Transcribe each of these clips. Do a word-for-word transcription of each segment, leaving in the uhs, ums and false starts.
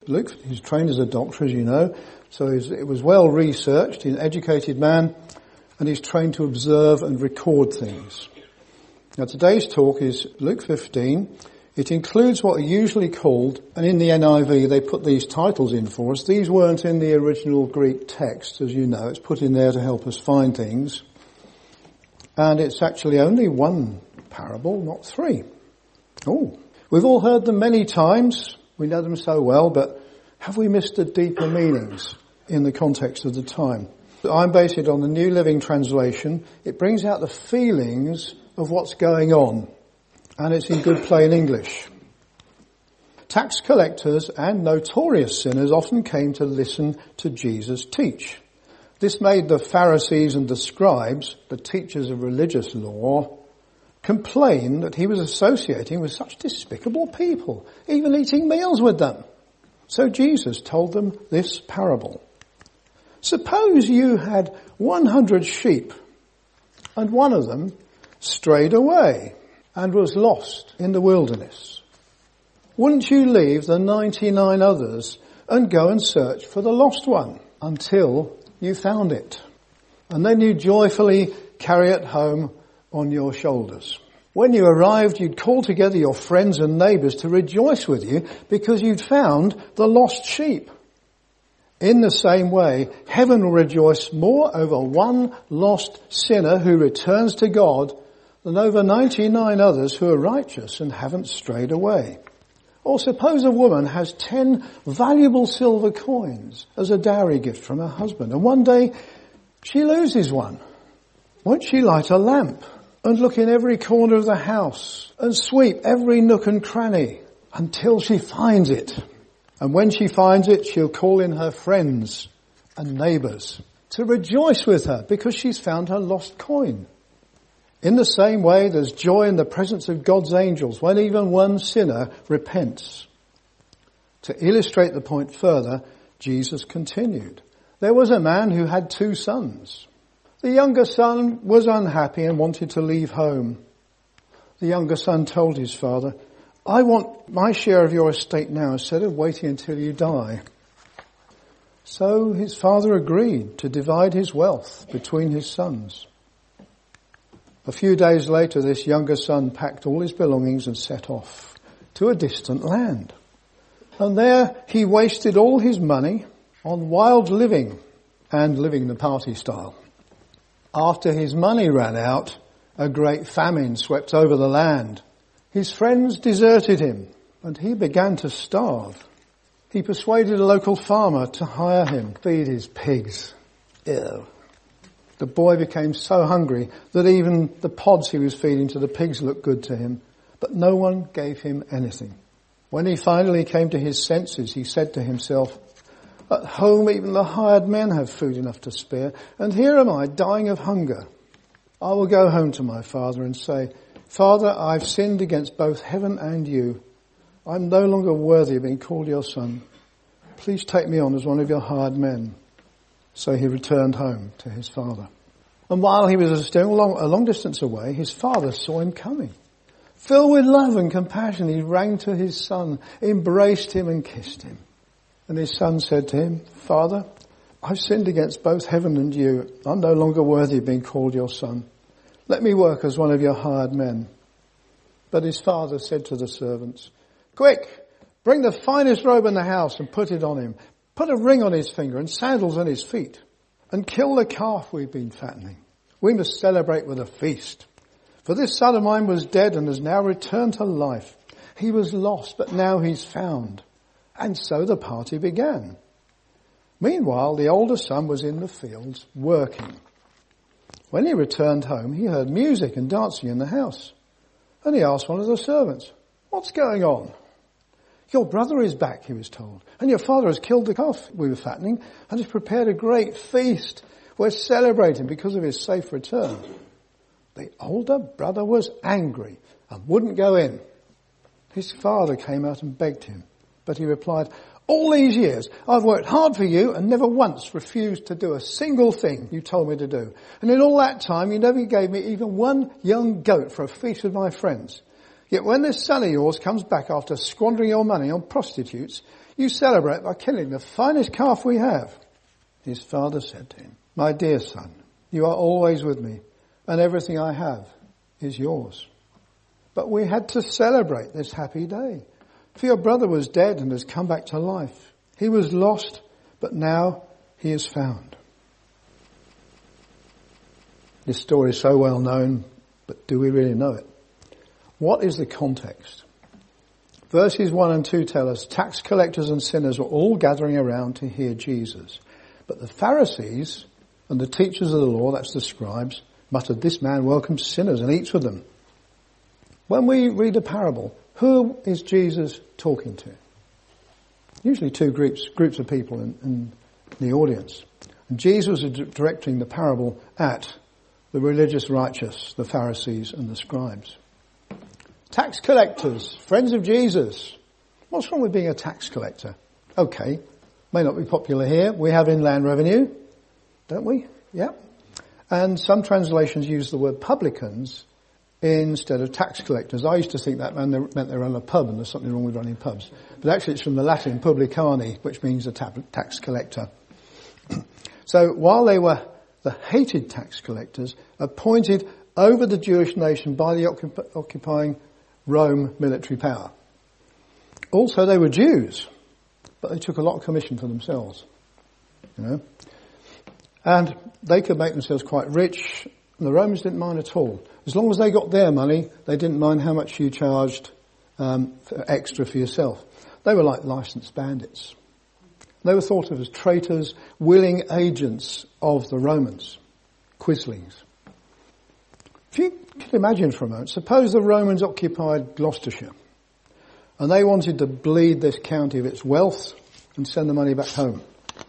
Luke. He's trained as a doctor, as you know. So he's, it was well researched. He's an educated man, and he's trained to observe and record things. Now today's talk is Luke fifteen. It includes what are usually called, and in the N I V they put these titles in for us. These weren't in the original Greek text, as you know. It's put in there to help us find things. And it's actually only one parable, not three. Oh, we've all heard them many times. We know them so well, but have we missed the deeper meanings in the context of the time? I'm based it on the New Living Translation. It brings out the feelings of what's going on, and it's in good plain English. Tax collectors and notorious sinners often came to listen to Jesus teach. This made the Pharisees and the scribes, the teachers of religious law, complain that he was associating with such despicable people, even eating meals with them. So Jesus told them this parable. Suppose you had one hundred sheep, and one of them strayed away and was lost in the wilderness. Wouldn't you leave the ninety-nine others and go and search for the lost one until you found it? And then you joyfully carry it home on your shoulders. When you arrived, you'd call together your friends and neighbours to rejoice with you because you'd found the lost sheep. In the same way, heaven will rejoice more over one lost sinner who returns to God than over ninety-nine others who are righteous and haven't strayed away. Or suppose a woman has ten valuable silver coins as a dowry gift from her husband, and one day she loses one. Won't she light a lamp and look in every corner of the house and sweep every nook and cranny until she finds it? And when she finds it, she'll call in her friends and neighbours to rejoice with her because she's found her lost coin. In the same way, there's joy in the presence of God's angels when even one sinner repents. To illustrate the point further, Jesus continued. There was a man who had two sons. The younger son was unhappy and wanted to leave home. The younger son told his father, I want my share of your estate now instead of waiting until you die. So his father agreed to divide his wealth between his sons. A few days later, this younger son packed all his belongings and set off to a distant land. And there he wasted all his money on wild living and living the party style. After his money ran out, a great famine swept over the land. His friends deserted him, and he began to starve. He persuaded a local farmer to hire him, feed his pigs. Ew. The boy became so hungry that even the pods he was feeding to the pigs looked good to him, but no one gave him anything. When he finally came to his senses, he said to himself, at home even the hired men have food enough to spare, and here am I dying of hunger. I will go home to my father and say, Father, I've sinned against both heaven and you. I'm no longer worthy of being called your son. Please take me on as one of your hired men. So he returned home to his father. And while he was still a long, a long distance away, his father saw him coming. Filled with love and compassion, he ran to his son, embraced him and kissed him. And his son said to him, Father, I've sinned against both heaven and you. I'm no longer worthy of being called your son. Let me work as one of your hired men. But his father said to the servants, Quick, bring the finest robe in the house and put it on him. Put a ring on his finger and sandals on his feet. And kill the calf we've been fattening. We must celebrate with a feast. For this son of mine was dead and has now returned to life. He was lost, but now he's found. And so the party began. Meanwhile, the older son was in the fields working. When he returned home, he heard music and dancing in the house. And he asked one of the servants, What's going on? Your brother is back, he was told. And your father has killed the calf we were fattening and has prepared a great feast. We're celebrating because of his safe return. The older brother was angry and wouldn't go in. His father came out and begged him. But he replied, All these years I've worked hard for you and never once refused to do a single thing you told me to do. And in all that time you never gave me even one young goat for a feast with my friends. Yet when this son of yours comes back after squandering your money on prostitutes, You celebrate by killing the finest calf we have. His father said to him, my dear son, you are always with me, and everything I have is yours. But we had to celebrate this happy day. For your brother was dead and has come back to life. He was lost, but now he is found. This story is so well known, but do we really know it? What is the context? Verses one and two tell us tax collectors and sinners were all gathering around to hear Jesus. But the Pharisees and the teachers of the law, that's the scribes, muttered, this man welcomes sinners and eats with them. When we read a parable, who is Jesus talking to? Usually two groups groups of people in, in the audience. And Jesus is directing the parable at the religious righteous, the Pharisees and the scribes. Tax collectors, friends of Jesus. What's wrong with being a tax collector? Okay, may not be popular here. We have inland revenue, don't we? Yeah. And some translations use the word publicans instead of tax collectors. I used to think that meant they run a pub, and there's something wrong with running pubs. But actually it's from the Latin publicani, which means a tax collector. So while they were the hated tax collectors, appointed over the Jewish nation by the occup- occupying Rome military power. Also they were Jews, but they took a lot of commission for themselves, you know. And they could make themselves quite rich, and the Romans didn't mind at all. As long as they got their money, they didn't mind how much you charged um, for extra for yourself. They were like licensed bandits. They were thought of as traitors, willing agents of the Romans, quislings. If you could imagine for a moment, suppose the Romans occupied Gloucestershire and they wanted to bleed this county of its wealth and send the money back home.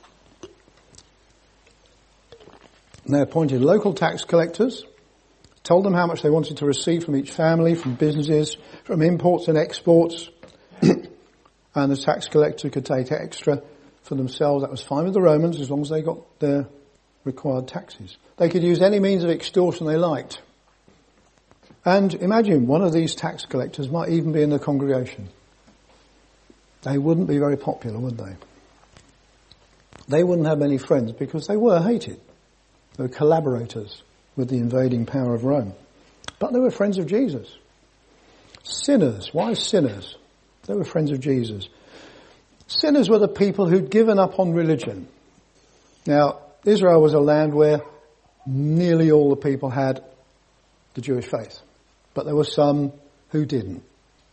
And they appointed local tax collectors, told them how much they wanted to receive from each family, from businesses, from imports and exports, and the tax collector could take extra for themselves. That was fine with the Romans as long as they got their required taxes. They could use any means of extortion they liked. And imagine one of these tax collectors might even be in the congregation. They wouldn't be very popular, would they? They wouldn't have many friends because they were hated. They were collaborators with the invading power of Rome. But they were friends of Jesus. Sinners. Why sinners? They were friends of Jesus. Sinners were the people who'd given up on religion. Now, Israel was a land where nearly all the people had the Jewish faith. But there were some who didn't.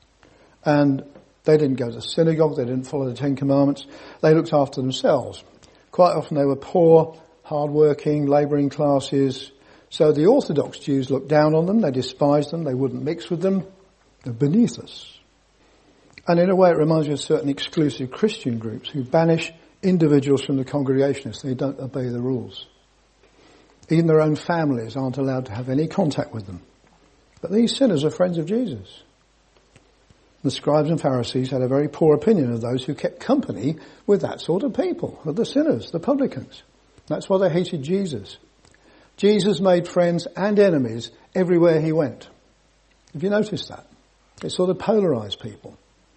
And they didn't go to synagogue, they didn't follow the Ten Commandments, they looked after themselves. Quite often they were poor, hard-working, labouring classes. So the Orthodox Jews looked down on them, they despised them, they wouldn't mix with them. They're beneath us. And in a way it reminds me of certain exclusive Christian groups who banish individuals from the congregation if they don't obey the rules. Even their own families aren't allowed to have any contact with them. But these sinners are friends of Jesus. The scribes and Pharisees had a very poor opinion of those who kept company with that sort of people, of the sinners, the publicans. That's why they hated Jesus. Jesus made friends and enemies everywhere he went. Have you noticed that? It sort of polarized people.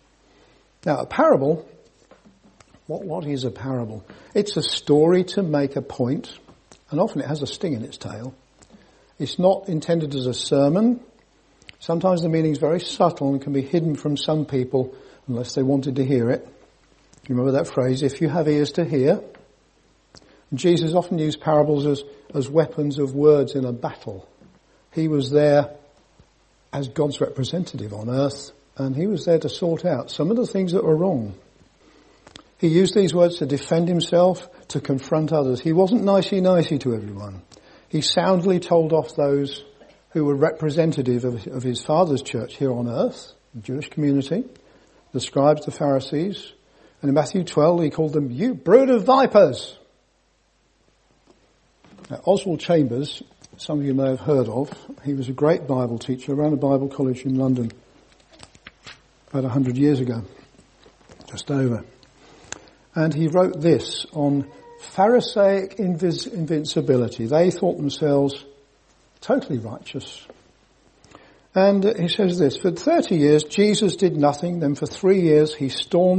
Now, a parable, what, what is a parable? It's a story to make a point, and often it has a sting in its tail. It's not intended as a sermon. Sometimes the meaning is very subtle and can be hidden from some people unless they wanted to hear it. You remember that phrase, if you have ears to hear? And Jesus often used parables as, as weapons of words in a battle. He was there as God's representative on earth, and he was there to sort out some of the things that were wrong. He used these words to defend himself, to confront others. He wasn't nicey-nicey to everyone. He soundly told off those who were representative of, of his Father's church here on earth, the Jewish community, the scribes, the Pharisees. And in Matthew twelve, he called them, you brood of vipers. Now, Oswald Chambers, some of you may have heard of, he was a great Bible teacher, ran a Bible college in London about a hundred years ago, just over. And he wrote this on Pharisaic invis- invincibility. They thought themselves totally righteous. And he says this, for thirty years Jesus did nothing, then for three years he stormed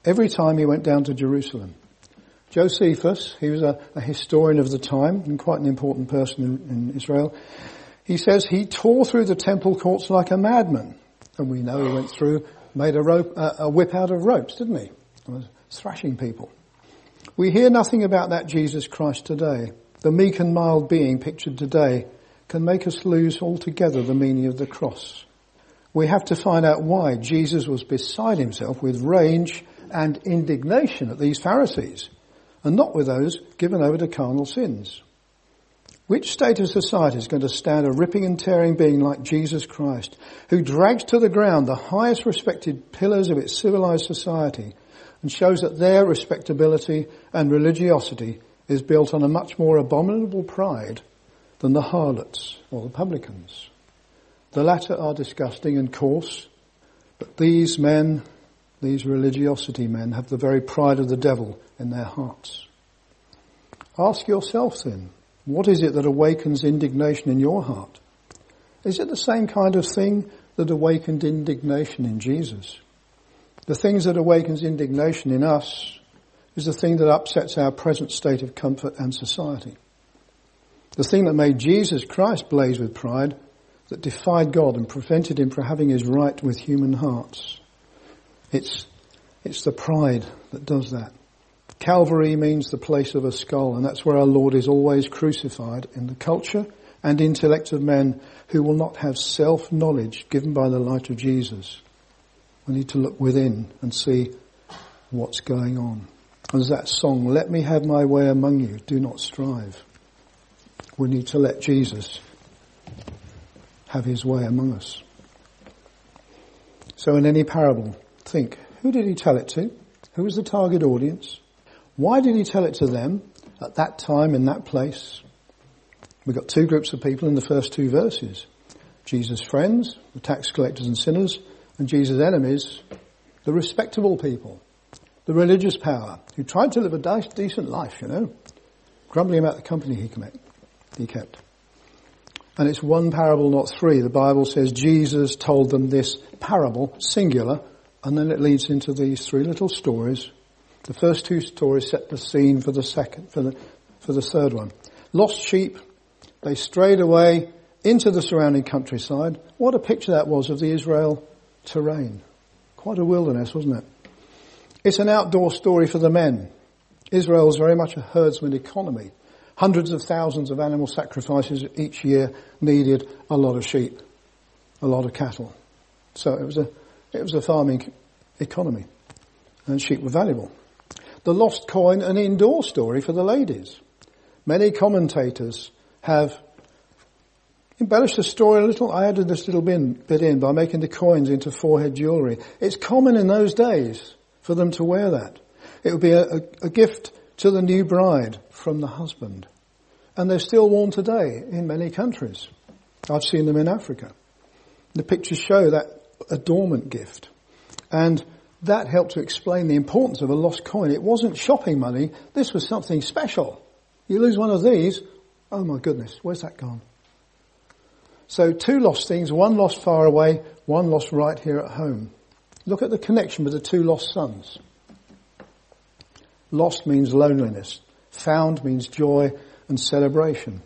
every time he went down to Jerusalem. Josephus, he was a, a historian of the time and quite an important person in, in Israel. He says he tore through the temple courts like a madman. And we know he went through, made a, rope, uh, a whip out of ropes, didn't he? He was thrashing people. We hear nothing about that Jesus Christ today. The meek and mild being pictured today can make us lose altogether the meaning of the cross. We have to find out why Jesus was beside himself with rage and indignation at these Pharisees, and not with those given over to carnal sins. Which state of society is going to stand a ripping and tearing being like Jesus Christ, who drags to the ground the highest respected pillars of its civilized society and shows that their respectability and religiosity is built on a much more abominable pride than the harlots or the publicans? The latter are disgusting and coarse, but these men, these religiosity men, have the very pride of the devil in their hearts. Ask yourself then, what is it that awakens indignation in your heart? Is it the same kind of thing that awakened indignation in Jesus? The things that awakens indignation in us is the thing that upsets our present state of comfort and society. The thing that made Jesus Christ blaze with pride, that defied God and prevented him from having his right with human hearts. It's, it's the pride that does that. Calvary means the place of a skull, and that's where our Lord is always crucified, in the culture and intellect of men who will not have self-knowledge given by the light of Jesus. We need to look within and see what's going on. As that song, let me have my way among you, do not strive. We need to let Jesus have his way among us. So in any parable, think, who did he tell it to? Who was the target audience? Why did he tell it to them at that time in that place? We've got two groups of people in the first two verses. Jesus' friends, the tax collectors and sinners, and Jesus' enemies, the respectable people, the religious power, who tried to live a decent life, you know, grumbling about the company he he kept. And it's one parable, not three. The Bible says Jesus told them this parable, singular, and then it leads into these three little stories. The first two stories set the scene for the second, for the, for the third one. Lost sheep, they strayed away into the surrounding countryside. What a picture that was of the Israel terrain. Quite a wilderness, wasn't it? It's an outdoor story for the men. Israel is very much a herdsman economy. Hundreds of thousands of animal sacrifices each year needed a lot of sheep, a lot of cattle. So it was a, it was a farming economy, and sheep were valuable. The lost coin, an indoor story for the ladies. Many commentators have embellished the story a little. I added this little bit in by making the coins into forehead jewellery. It's common in those days for them to wear that. It would be a, a, a gift to the new bride from the husband. And they're still worn today in many countries. I've seen them in Africa. The pictures show that adornment gift. And that helped to explain the importance of a lost coin. It wasn't shopping money. This was something special. You lose one of these, oh my goodness, where's that gone? So two lost things, one lost far away, one lost right here at home. Look at the connection with the two lost sons. Lost means loneliness. Found means joy and celebration.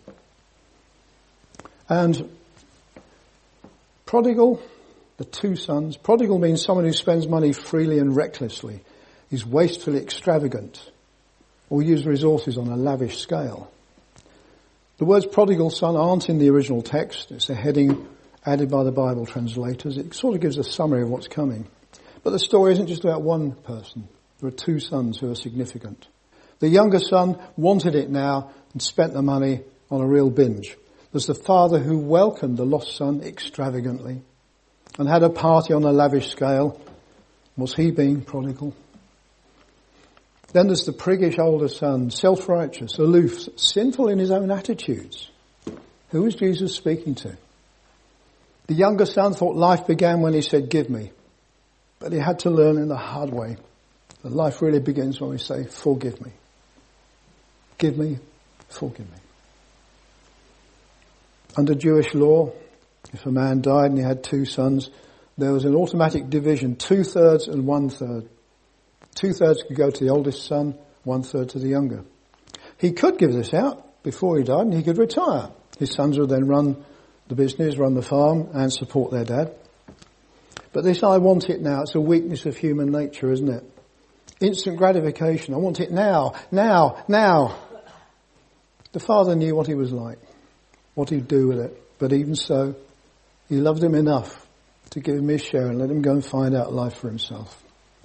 And prodigal, the two sons. Prodigal means someone who spends money freely and recklessly, is wastefully extravagant, or uses resources on a lavish scale. The words prodigal son aren't in the original text. It's a heading added by the Bible translators. It sort of gives a summary of what's coming. But the story isn't just about one person. There are two sons who are significant. The younger son wanted it now and spent the money on a real binge. There's the father who welcomed the lost son extravagantly and had a party on a lavish scale. Was he being prodigal? Then there's the priggish older son, self-righteous, aloof, sinful in his own attitudes. Who is Jesus speaking to? The younger son thought life began when he said, give me. But he had to learn in the hard way that life really begins when we say, forgive me. Give me, forgive me. Under Jewish law, if a man died and he had two sons, there was an automatic division, two-thirds and one-third. Two-thirds could go to the oldest son, one-third to the younger. He could give this out before he died and he could retire. His sons would then run the business, run the farm and support their dad. But this I want it now, it's a weakness of human nature, isn't it? Instant gratification. I want it now, now, now. The father knew what he was like, what he'd do with it. But even so, he loved him enough to give him his share and let him go and find out life for himself.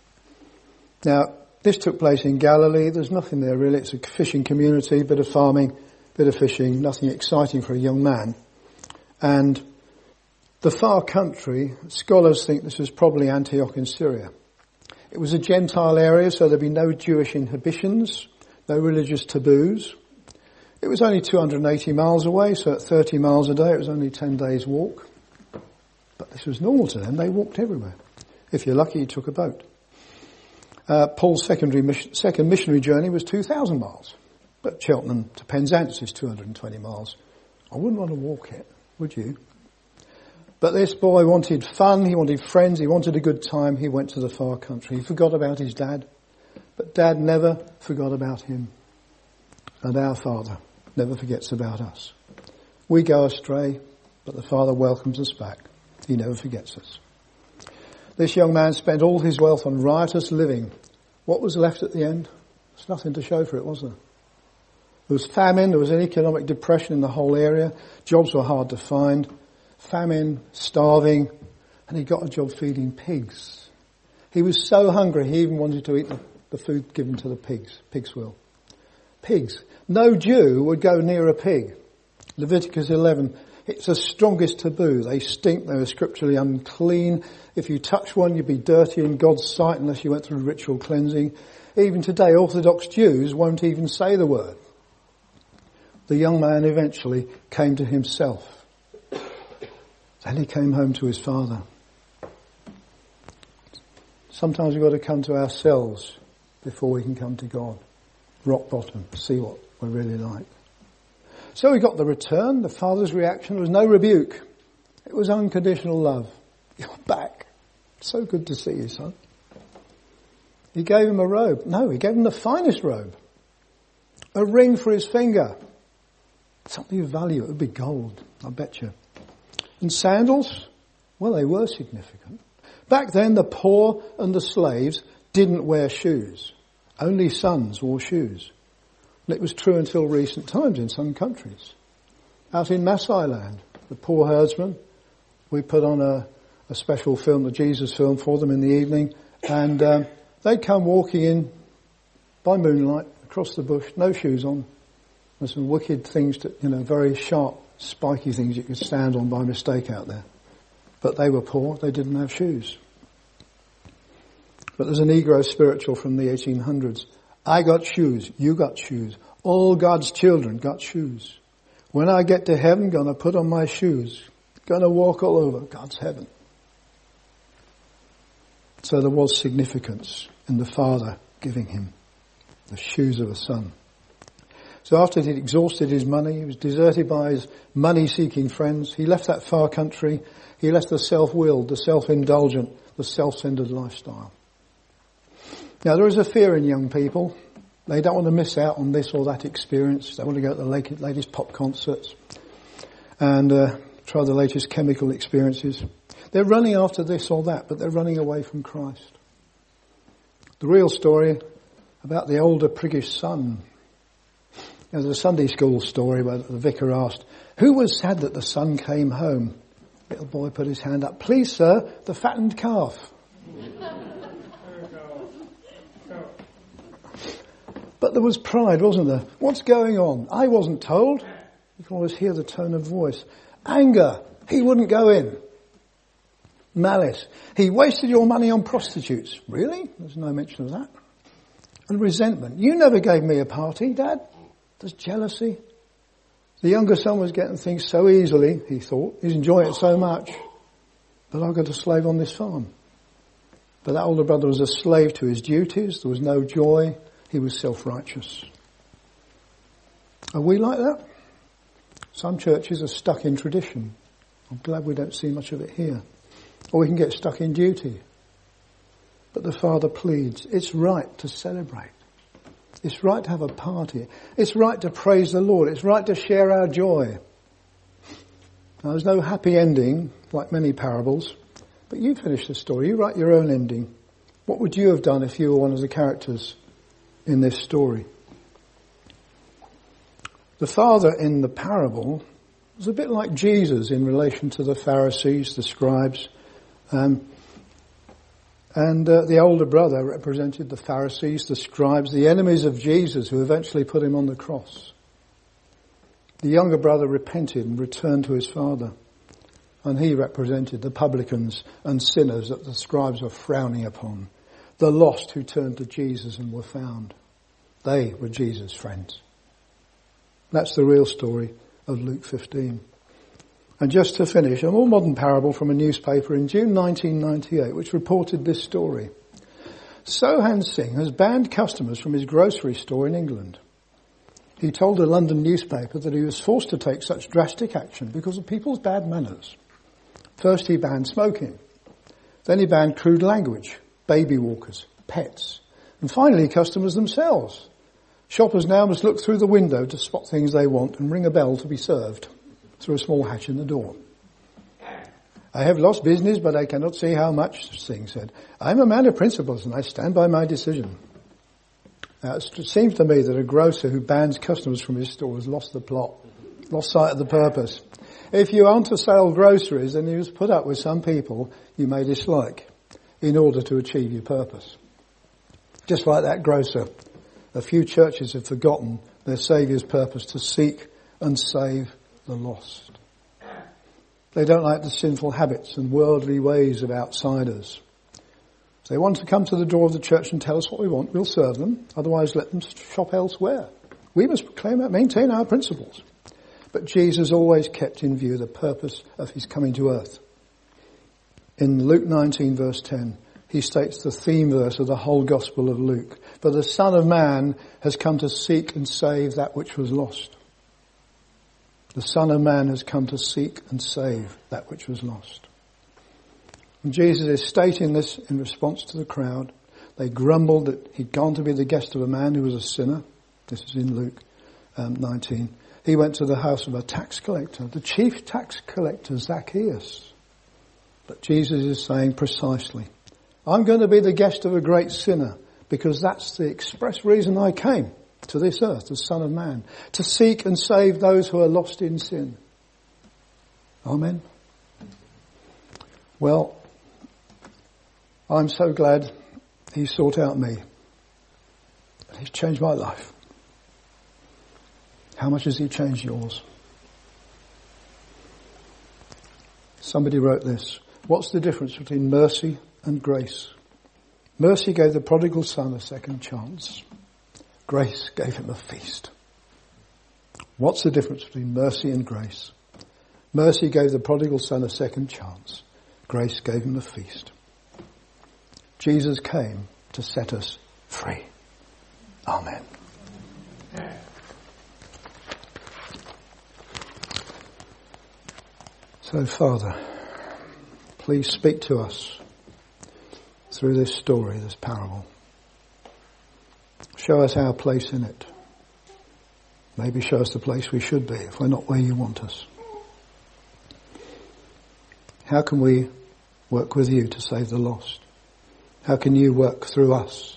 Now, this took place in Galilee. There's nothing there really. It's a fishing community, bit of farming, bit of fishing, nothing exciting for a young man. And the far country, scholars think this was probably Antioch in Syria. It was a Gentile area, so there'd be no Jewish inhibitions, no religious taboos. It was only two hundred eighty miles away, so at thirty miles a day, it was only ten days walk. But this was normal to them. They walked everywhere. If you're lucky, you took a boat. Uh, Paul's secondary mission, second missionary journey was two thousand miles. But Cheltenham to Penzance is two hundred twenty miles. I wouldn't want to walk it, would you? But this boy wanted fun, he wanted friends, he wanted a good time, he went to the far country. He forgot about his dad, but dad never forgot about him. And our Father never forgets about us. We go astray, but the Father welcomes us back. He never forgets us. This young man spent all his wealth on riotous living. What was left at the end? There's nothing to show for it, was there? There was famine, there was an economic depression in the whole area. Jobs were hard to find. Famine, starving, and he got a job feeding pigs. He was so hungry he even wanted to eat the, the food given to the pigs, pig's will. Pigs. No Jew would go near a pig. Leviticus eleven, it's the strongest taboo. They stink, they were scripturally unclean. If you touch one, you'd be dirty in God's sight unless you went through ritual cleansing. Even today, Orthodox Jews won't even say the word. The young man eventually came to himself. Then he came home to his father. Sometimes we've got to come to ourselves before we can come to God. Rock bottom, see what we're really like. So we got the return. The father's reaction was no rebuke. It was unconditional love. You're back. So good to see you, son. He gave him a robe. No, he gave him the finest robe. A ring for his finger. Something of value. It would be gold, I bet you. And sandals? Well, they were significant. Back then, the poor and the slaves didn't wear shoes. Only sons wore shoes. And it was true until recent times in some countries. Out in Maasai land, the poor herdsmen, we put on a, a special film, the Jesus film, for them in the evening, and um, they'd come walking in by moonlight across the bush, no shoes on. There's some wicked things, to, you know, very sharp, spiky things you could stand on by mistake out there. But they were poor, they didn't have shoes. But there's a Negro spiritual from the eighteen hundreds. I got shoes, you got shoes. All God's children got shoes. When I get to heaven, gonna put on my shoes. Gonna walk all over God's heaven. So there was significance in the father giving him the shoes of a son. So after he'd exhausted his money, he was deserted by his money-seeking friends, he left that far country, he left the self-willed, the self-indulgent, the self-centered lifestyle. Now there is a fear in young people. They don't want to miss out on this or that experience. They want to go to the latest pop concerts and uh, try the latest chemical experiences. They're running after this or that, but they're running away from Christ. The real story about the older priggish son. There's a Sunday school story where the vicar asked, who was sad that the son came home? Little boy put his hand up. Please, sir, the fattened calf. But there was pride, wasn't there? What's going on? I wasn't told. You can always hear the tone of voice. Anger. He wouldn't go in. Malice. He wasted your money on prostitutes. Really? There's no mention of that. And resentment. You never gave me a party, Dad. There's jealousy. The younger son was getting things so easily, he thought. He's enjoying it so much. But I've got a slave on this farm. But that older brother was a slave to his duties. There was no joy. He was self-righteous. Are we like that? Some churches are stuck in tradition. I'm glad we don't see much of it here. Or we can get stuck in duty. But the Father pleads, it's right to celebrate. It's right to have a party. It's right to praise the Lord. It's right to share our joy. Now, there's no happy ending, like many parables, but you finish the story. You write your own ending. What would you have done if you were one of the characters in this story? The father in the parable was a bit like Jesus in relation to the Pharisees, the scribes, um, and uh, the older brother represented the Pharisees, the scribes, the enemies of Jesus who eventually put him on the cross. The younger brother repented and returned to his father, and he represented the publicans and sinners that the scribes were frowning upon, the lost who turned to Jesus and were found. They were Jesus' friends. That's the real story of Luke fifteen. And just to finish, a more modern parable from a newspaper in June nineteen ninety-eight, which reported this story. Sohan Singh has banned customers from his grocery store in England. He told a London newspaper that he was forced to take such drastic action because of people's bad manners. First he banned smoking. Then he banned crude language, baby walkers, pets, and finally customers themselves. Shoppers now must look through the window to spot things they want and ring a bell to be served through a small hatch in the door. I have lost business, but I cannot see how much, Singh said. I'm a man of principles and I stand by my decision. Now, it seems to me that a grocer who bans customers from his store has lost the plot, lost sight of the purpose. If you want to sell groceries, then you must put up with some people you may dislike in order to achieve your purpose. Just like that grocer, a few churches have forgotten their Saviour's purpose to seek and save the lost. They don't like the sinful habits and worldly ways of outsiders. If they want to come to the door of the church and tell us what we want, we'll serve them. Otherwise, let them shop elsewhere. We must proclaim and maintain our principles. But Jesus always kept in view the purpose of his coming to earth. In Luke nineteen verse ten, he states the theme verse of the whole Gospel of Luke. For the Son of Man has come to seek and save that which was lost. The Son of Man has come to seek and save that which was lost. And Jesus is stating this in response to the crowd. They grumbled that he'd gone to be the guest of a man who was a sinner. This is in Luke um, nineteen. He went to the house of a tax collector, the chief tax collector, Zacchaeus. But Jesus is saying precisely, I'm going to be the guest of a great sinner because that's the express reason I came to this earth, the Son of Man, to seek and save those who are lost in sin. Amen. Well, I'm so glad he sought out me. He's changed my life. How much has he changed yours? Somebody wrote this. What's the difference between mercy and grace? Mercy gave the prodigal son a second chance. Grace gave him a feast. What's the difference between mercy and grace? Mercy gave the prodigal son a second chance. Grace gave him a feast. Jesus came to set us free. Amen. So, Father, please speak to us through this story, this parable. Show us our place in it. Maybe show us the place we should be if we're not where you want us. How can we work with you to save the lost? How can you work through us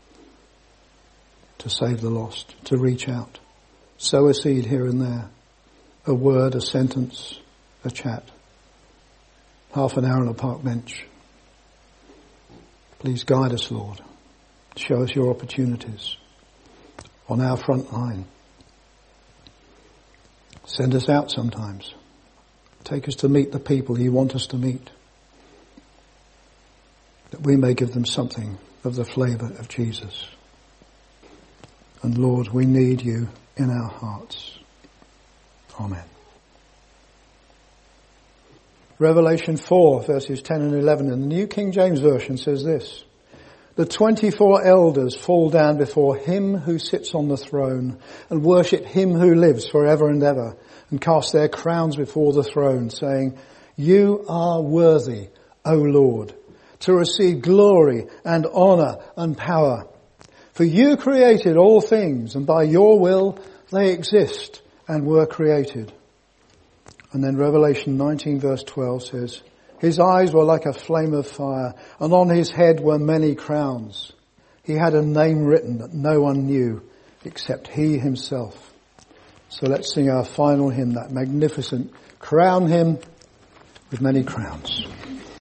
to save the lost, to reach out? Sow a seed here and there, a word, a sentence, a chat, half an hour on a park bench. Please guide us, Lord. Show us your opportunities on our front line. Send us out sometimes. Take us to meet the people you want us to meet, that we may give them something of the flavour of Jesus. And Lord, we need you in our hearts. Amen. Revelation four, verses ten and eleven in the New King James Version says this. The twenty-four elders fall down before him who sits on the throne and worship him who lives forever and ever and cast their crowns before the throne saying, You are worthy, O Lord, to receive glory and honour and power. For you created all things, and by your will they exist and were created. And then Revelation nineteen verse twelve says, his eyes were like a flame of fire, and on his head were many crowns. He had a name written that no one knew except he himself. So let's sing our final hymn, that magnificent crown hymn with many crowns.